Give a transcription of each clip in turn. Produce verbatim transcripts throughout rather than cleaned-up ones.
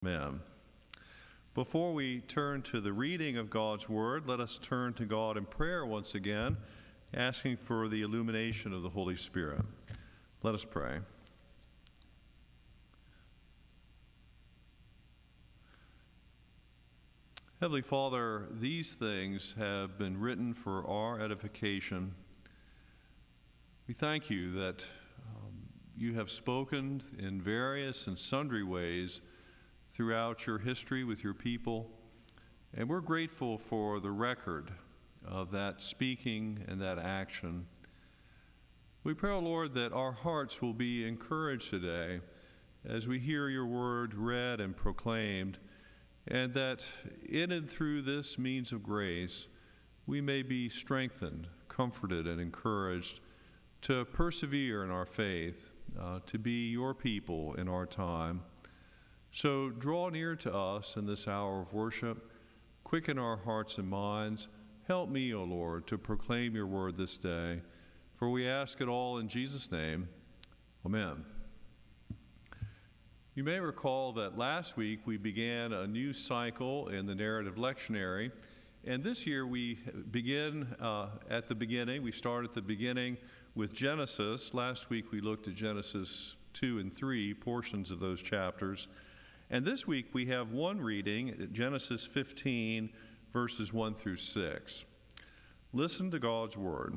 Amen. Before we turn to the reading of God's Word, let us turn to God in prayer once again, asking for the illumination of the Holy Spirit. Let us pray. Heavenly Father, these things have been written for our edification. We thank you that um, you have spoken in various and sundry ways throughout your history with your people, and we're grateful for the record of that speaking and that action. We pray, O Lord, that our hearts will be encouraged today as we hear your word read and proclaimed, and that in and through this means of grace, we may be strengthened, comforted, and encouraged to persevere in our faith, uh, to be your people in our time. So draw near to us in this hour of worship, quicken our hearts and minds. Help me, O Lord, to proclaim your word this day, for we ask it all in Jesus' name. Amen. You may recall that last week we began a new cycle in the narrative lectionary, and this year we begin uh, at the beginning. We start at the beginning with Genesis. Last week we looked at Genesis two and three, portions of those chapters. And this week we have one reading, Genesis fifteen, verses one through six. Listen to God's word.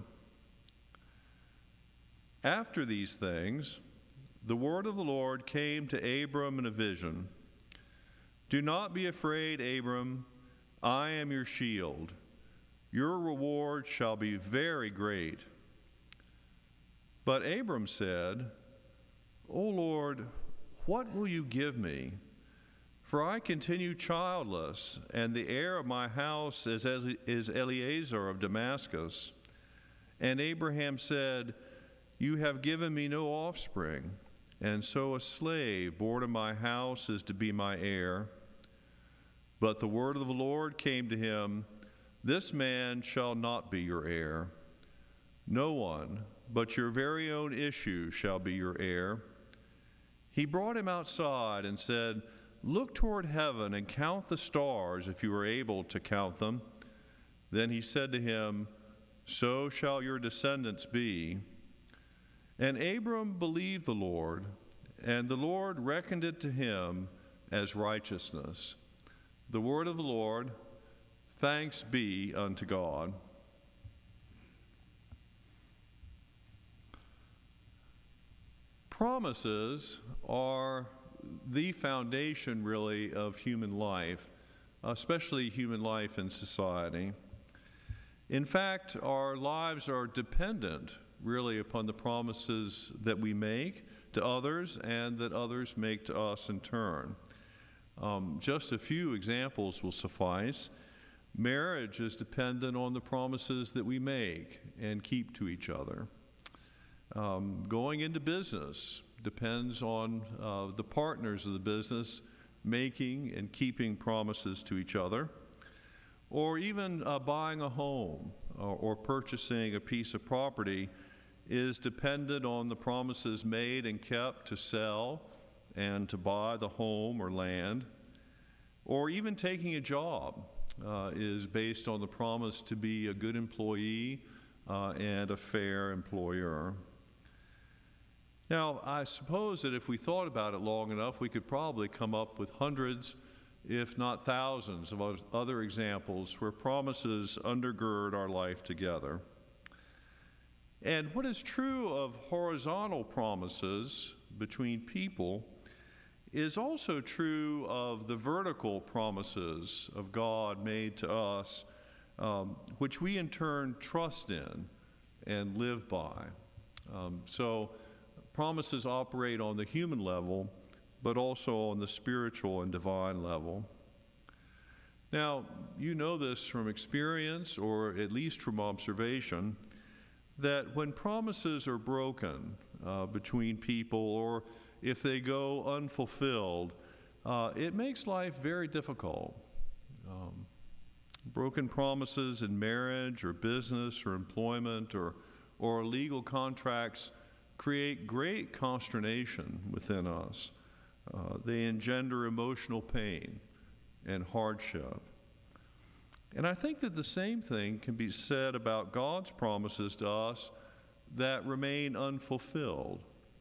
After these things, the word of the Lord came to Abram in a vision. Do not be afraid, Abram. I am your shield. Your reward shall be very great. But Abram said, O Lord, what will you give me? For I continue childless, and the heir of my house is, is Eliezer of Damascus. And Abraham said, You have given me no offspring, and so a slave born in my house is to be my heir. But the word of the Lord came to him, This man shall not be your heir. No one but your very own issue shall be your heir. He brought him outside and said, Look toward heaven and count the stars if you are able to count them. Then he said to him, So shall your descendants be. And Abram believed the Lord, and the Lord reckoned it to him as righteousness. The word of the Lord. Thanks be unto God. Promises are the foundation, really, of human life, especially human life in society. In fact, our lives are dependent, really, upon the promises that we make to others and that others make to us in turn. Um, just a few examples will suffice. Marriage is dependent on the promises that we make and keep to each other. Um, going into business depends on uh, the partners of the business making and keeping promises to each other. Or even uh, buying a home or, or purchasing a piece of property is dependent on the promises made and kept to sell and to buy the home or land. Or even taking a job uh, is based on the promise to be a good employee uh, and a fair employer. Now, I suppose that if we thought about it long enough, we could probably come up with hundreds, if not thousands, of other examples where promises undergird our life together. And what is true of horizontal promises between people is also true of the vertical promises of God made to us, um, which we in turn trust in and live by. Um, so, promises operate on the human level, but also on the spiritual and divine level. Now, you know this from experience, or at least from observation, that when promises are broken uh, between people, or if they go unfulfilled, uh, it makes life very difficult. Um, broken promises in marriage, or business, or employment, or, or legal contracts create great consternation within us. Uh, they engender emotional pain and hardship. And I think that the same thing can be said about God's promises to us that remain unfulfilled.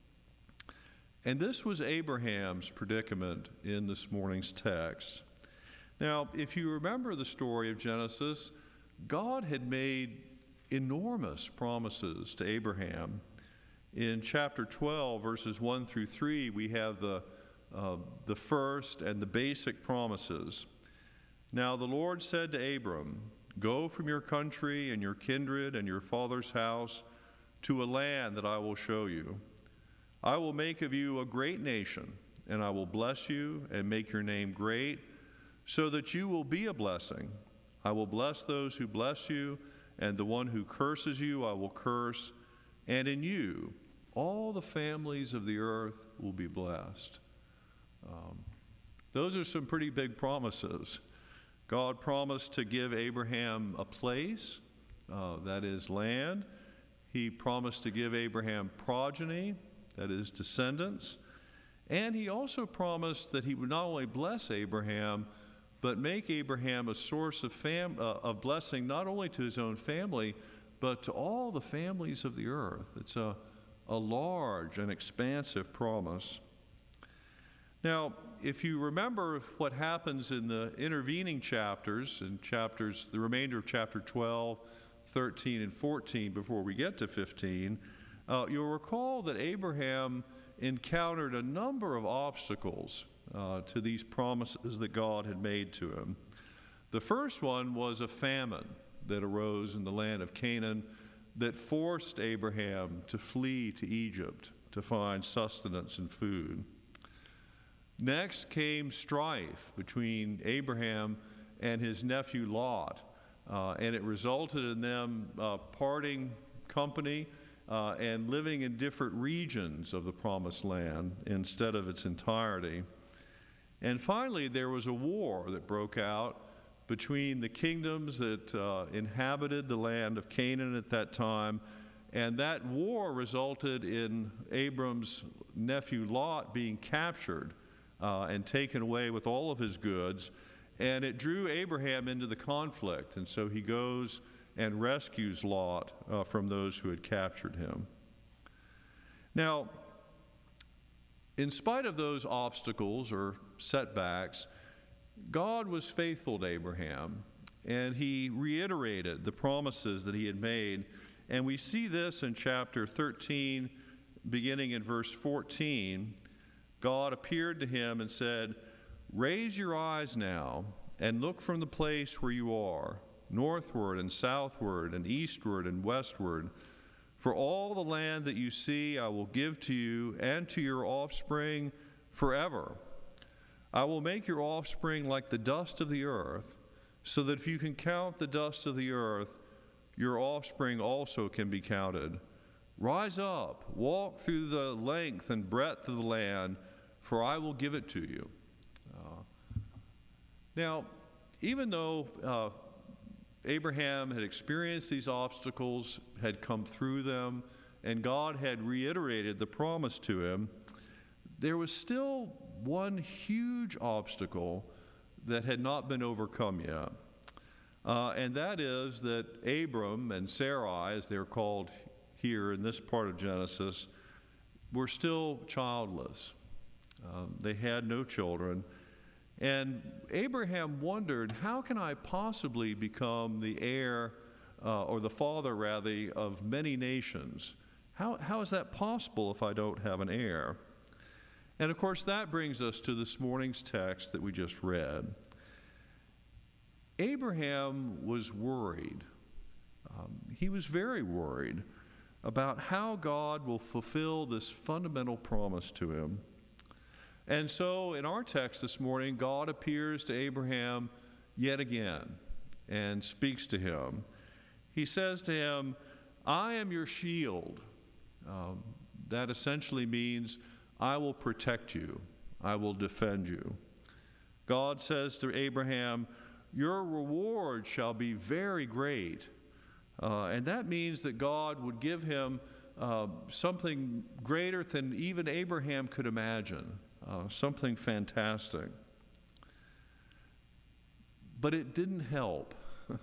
And this was Abraham's predicament in this morning's text. Now, if you remember the story of Genesis, God had made enormous promises to Abraham. In chapter twelve, verses one through three, we have the, uh, the first and the basic promises. Now the Lord said to Abram, "Go from your country and your kindred and your father's house to a land that I will show you. I will make of you a great nation, and I will bless you and make your name great, so that you will be a blessing. I will bless those who bless you, and the one who curses you I will curse, and in you all the families of the earth will be blessed." Um, those are some pretty big promises. God promised to give Abraham a place, uh, that is land. He promised to give Abraham progeny, that is descendants. And he also promised that he would not only bless Abraham, but make Abraham a source of, fam- uh, of blessing not only to his own family, but to all the families of the earth. It's a, a large and expansive promise. Now, if you remember what happens in the intervening chapters, in chapters, the remainder of chapter twelve, thirteen, and fourteen, before we get to fifteen, uh, you'll recall that Abraham encountered a number of obstacles uh, to these promises that God had made to him. The first one was a famine that arose in the land of Canaan that forced Abraham to flee to Egypt to find sustenance and food. Next came strife between Abraham and his nephew Lot, uh, and it resulted in them uh, parting company uh, and living in different regions of the Promised Land instead of its entirety. And finally, there was a war that broke out between the kingdoms that uh, inhabited the land of Canaan at that time, and that war resulted in Abram's nephew Lot being captured Uh, and taken away with all of his goods, and it drew Abraham into the conflict, and so he goes and rescues Lot uh, from those who had captured him. Now, in spite of those obstacles or setbacks, God was faithful to Abraham, and he reiterated the promises that he had made, and we see this in chapter thirteen, beginning in verse fourteen. God appeared to him and said, "Raise your eyes now and look from the place where you are, northward and southward and eastward and westward. For all the land that you see I will give to you and to your offspring forever. I will make your offspring like the dust of the earth, so that if you can count the dust of the earth, your offspring also can be counted. Rise up, walk through the length and breadth of the land, for I will give it to you." Uh, now, even though uh, Abraham had experienced these obstacles, had come through them, and God had reiterated the promise to him, there was still one huge obstacle that had not been overcome yet. Uh, and that is that Abram and Sarai, as they're called here in this part of Genesis, were still childless. Um, they had no children. And Abraham wondered, how can I possibly become the heir, uh, or the father, rather, of many nations? How, how is that possible if I don't have an heir? And of course, that brings us to this morning's text that we just read. Abraham was worried. Um, he was very worried about how God will fulfill this fundamental promise to him. And so in our text this morning, God appears to Abraham yet again and speaks to him. He says to him, "I am your shield." Um, that essentially means, I will protect you. I will defend you. God says to Abraham, "Your reward shall be very great." Uh, and that means that God would give him uh, something greater than even Abraham could imagine. uh, something fantastic. But it didn't help.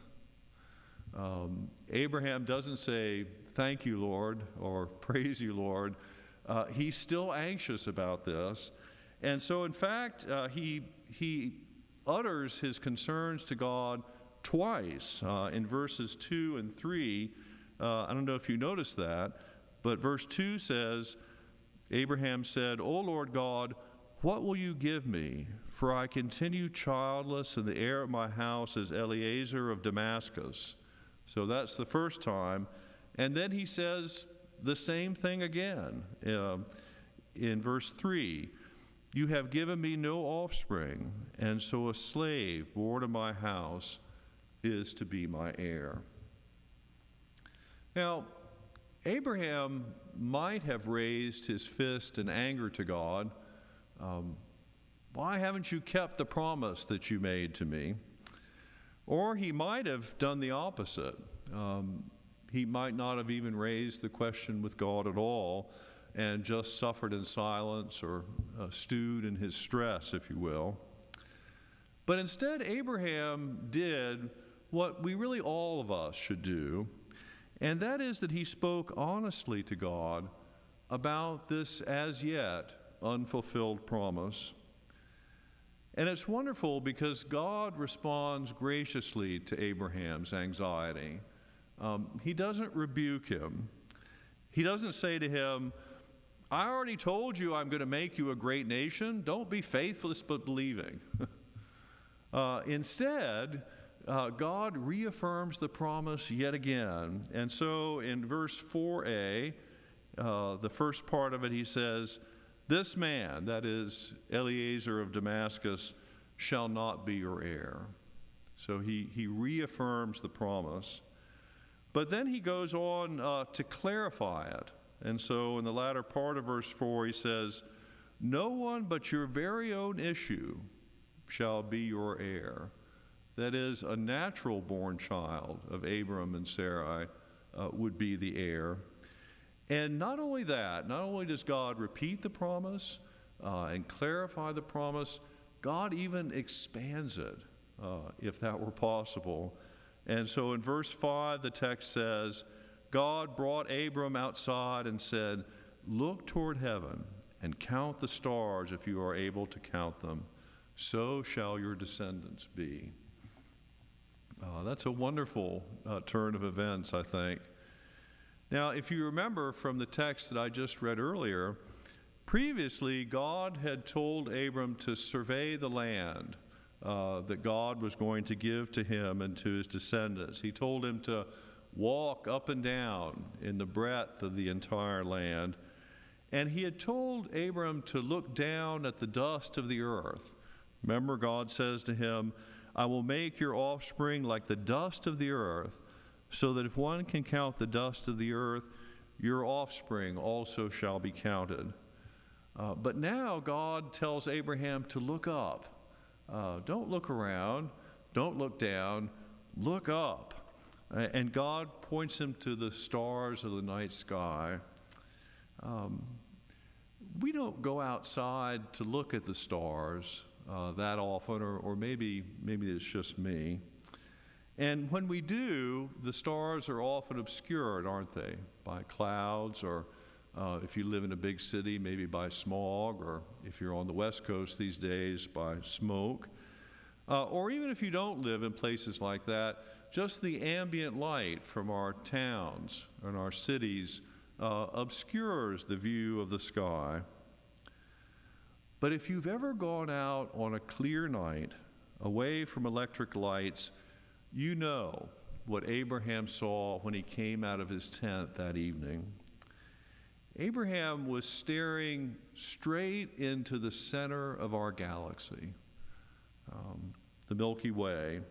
um, Abraham doesn't say, "Thank you, Lord," or "Praise you, Lord." Uh, he's still anxious about this. And so, in fact, uh, he, he utters his concerns to God twice uh, in verses two and three. Uh, I don't know if you noticed that, but verse two says, Abraham said, "O Lord God, what will you give me? For I continue childless, and the heir of my house is Eliezer of Damascus." So that's the first time. And then he says the same thing again uh, in verse three. "You have given me no offspring, and so a slave born in my house is to be my heir." Now, Abraham might have raised his fist in anger to God. Um, Why haven't you kept the promise that you made to me? Or he might have done the opposite. Um, he might not have even raised the question with God at all and just suffered in silence or uh, stewed in his stress, if you will. But instead, Abraham did what we really all of us should do, and that is that he spoke honestly to God about this as yet unfulfilled promise. And it's wonderful because God responds graciously to Abraham's anxiety. Um, he doesn't rebuke him. He doesn't say to him, "I already told you I'm going to make you a great nation. Don't be faithless but believing." uh, instead, uh, God reaffirms the promise yet again. And so in verse four a, uh, the first part of it, he says, "This man," that is Eliezer of Damascus, "shall not be your heir." So he, he reaffirms the promise. But then he goes on uh, to clarify it. And so in the latter part of verse four, he says, "No one but your very own issue shall be your heir." That is, a natural-born child of Abram and Sarai uh, would be the heir. And not only that, not only does God repeat the promise uh, and clarify the promise, God even expands it, uh, if that were possible. And so in verse five, the text says, "God brought Abram outside and said, 'Look toward heaven and count the stars if you are able to count them. So shall your descendants be.'" Uh, that's a wonderful uh, turn of events, I think. Now, if you remember from the text that I just read earlier, previously God had told Abram to survey the land uh, that God was going to give to him and to his descendants. He told him to walk up and down in the breadth of the entire land. And he had told Abram to look down at the dust of the earth. Remember, God says to him, "I will make your offspring like the dust of the earth, so that if one can count the dust of the earth, your offspring also shall be counted." Uh, but now God tells Abraham to look up. Uh, don't look around. Don't look down. Look up. Uh, and God points him to the stars of the night sky. Um, we don't go outside to look at the stars uh, that often, or, or maybe maybe it's just me. And when we do, the stars are often obscured, aren't they, by clouds, or uh, if you live in a big city, maybe by smog, or if you're on the West Coast these days, by smoke. Uh, or even if you don't live in places like that, just the ambient light from our towns and our cities uh, obscures the view of the sky. But if you've ever gone out on a clear night, away from electric lights, you know what Abraham saw when he came out of his tent that evening. Abraham was staring straight into the center of our galaxy, um, the Milky Way.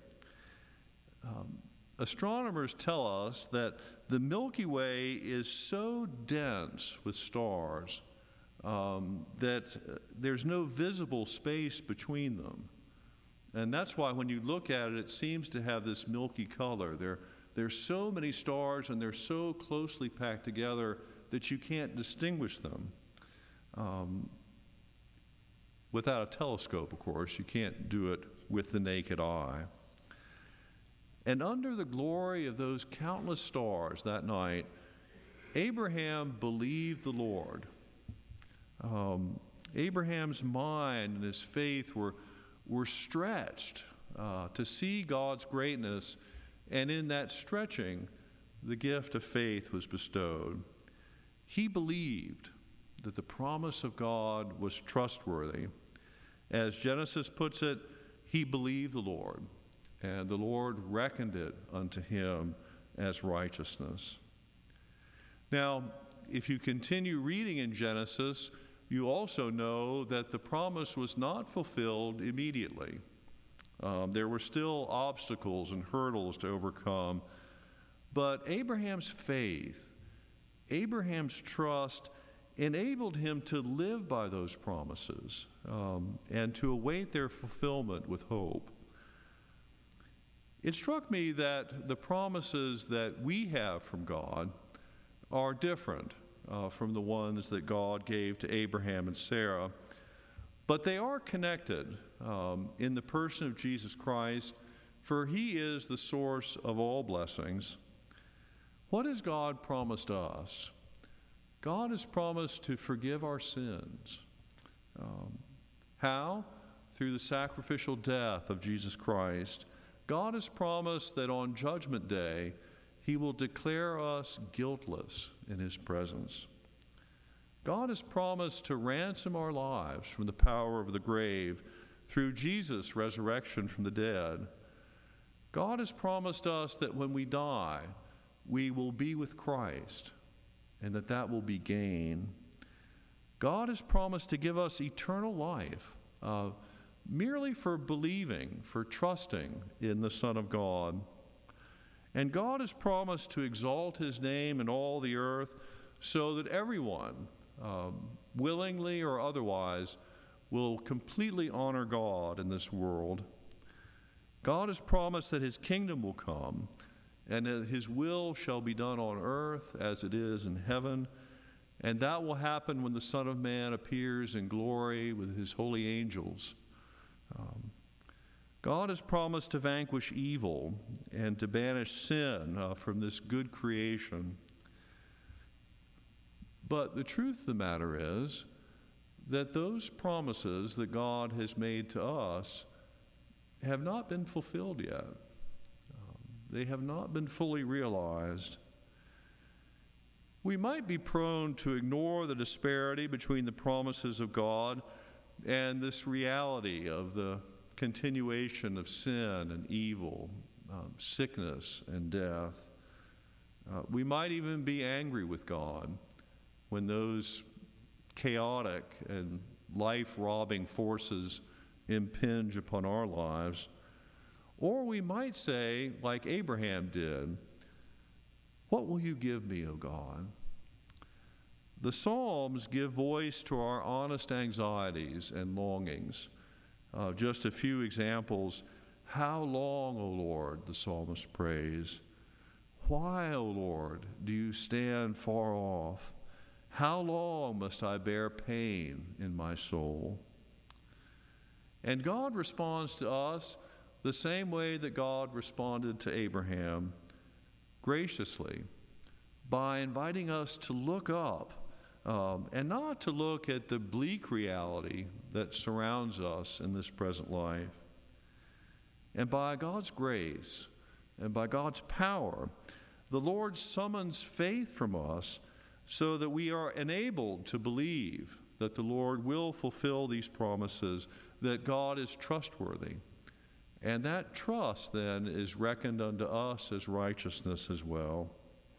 Um, astronomers tell us that the Milky Way is so dense with stars um, that there's no visible space between them. And that's why when you look at it, it seems to have this milky color. There, there's so many stars, and they're so closely packed together that you can't distinguish them. Um, without a telescope, of course. You can't do it with the naked eye. And under the glory of those countless stars that night, Abraham believed the Lord. Um, Abraham's mind and his faith were, were stretched uh, to see God's greatness, and in that stretching, the gift of faith was bestowed. He believed that the promise of God was trustworthy. As Genesis puts it, he believed the Lord, and the Lord reckoned it unto him as righteousness. Now, if you continue reading in Genesis, you also know that the promise was not fulfilled immediately. Um, there were still obstacles and hurdles to overcome. But Abraham's faith, Abraham's trust, enabled him to live by those promises um, and to await their fulfillment with hope. It struck me that the promises that we have from God are different uh, from the ones that God gave to Abraham and Sarah, but they are connected um, in the person of Jesus Christ, for he is the source of all blessings. What has God promised us? God has promised to forgive our sins. Um, how? Through the sacrificial death of Jesus Christ. God has promised that on Judgment Day, he will declare us guiltless in his presence. God has promised to ransom our lives from the power of the grave through Jesus' resurrection from the dead. God has promised us that when we die, we will be with Christ, and that that will be gain. God has promised to give us eternal life uh, merely for believing, for trusting in the Son of God. And God has promised to exalt his name in all the earth so that everyone, um, willingly or otherwise, will completely honor God in this world. God has promised that his kingdom will come, and that his will shall be done on earth as it is in heaven. And that will happen when the Son of Man appears in glory with his holy angels. Um, God has promised to vanquish evil and to banish sin uh, from this good creation. But the truth of the matter is that those promises that God has made to us have not been fulfilled yet. They have not been fully realized. We might be prone to ignore the disparity between the promises of God and this reality of the continuation of sin and evil, um, sickness and death. Uh, we might even be angry with God when those chaotic and life-robbing forces impinge upon our lives. Or we might say, like Abraham did, "What will you give me, O God?" The Psalms give voice to our honest anxieties and longings. Uh, just a few examples. How long, O Lord, the psalmist prays. Why, O Lord, do you stand far off? How long must I bear pain in my soul? And God responds to us the same way that God responded to Abraham, graciously, by inviting us to look up um, and not to look at the bleak reality that surrounds us in this present life. And by God's grace and by God's power, the Lord summons faith from us so that we are enabled to believe that the Lord will fulfill these promises, that God is trustworthy. And that trust then is reckoned unto us as righteousness as well.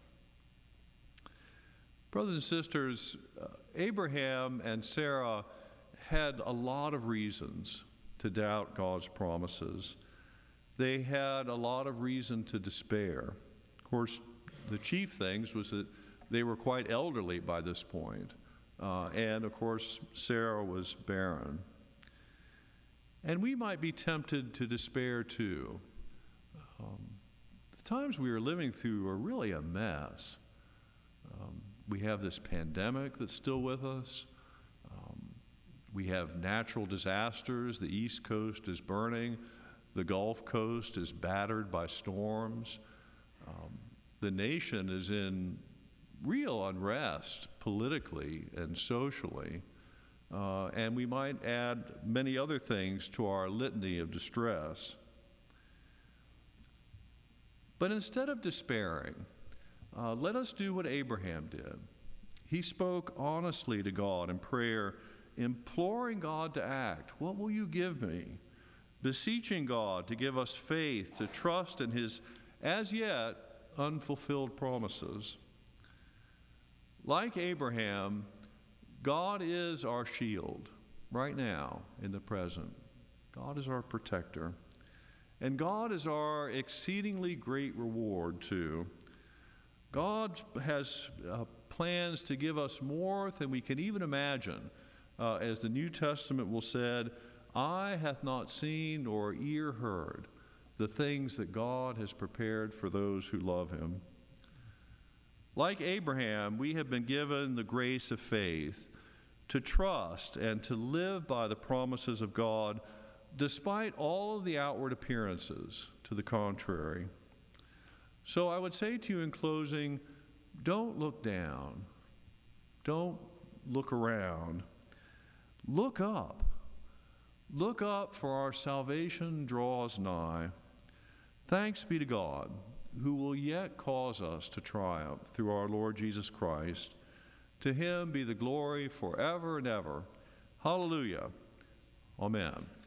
Brothers and sisters, uh, Abraham and Sarah had a lot of reasons to doubt God's promises. They had a lot of reason to despair. Of course, the chief things was that they were quite elderly by this point. Uh, and of course, Sarah was barren. And we might be tempted to despair too. Um, the times we are living through are really a mess. Um, we have this pandemic that's still with us. Um, We have natural disasters. The East Coast is burning. The Gulf Coast is battered by storms. Um, the nation is in real unrest politically and socially. Uh, and we might add many other things to our litany of distress. But instead of despairing, uh, let us do what Abraham did. He spoke honestly to God in prayer, imploring God to act. What will you give me? Beseeching God to give us faith, to trust in his as yet unfulfilled promises. Like Abraham, God is our shield right now in the present. God is our protector. And God is our exceedingly great reward, too. God has uh, plans to give us more than we can even imagine. Uh, as the New Testament will say, eye hath not seen nor ear heard the things that God has prepared for those who love him. Like Abraham, we have been given the grace of faith to trust and to live by the promises of God despite all of the outward appearances to the contrary. So I would say to you in closing, don't look down. Don't look around. Look up. Look up, for our salvation draws nigh. Thanks be to God, who will yet cause us to triumph through our Lord Jesus Christ. To him be the glory forever and ever. Hallelujah. Amen.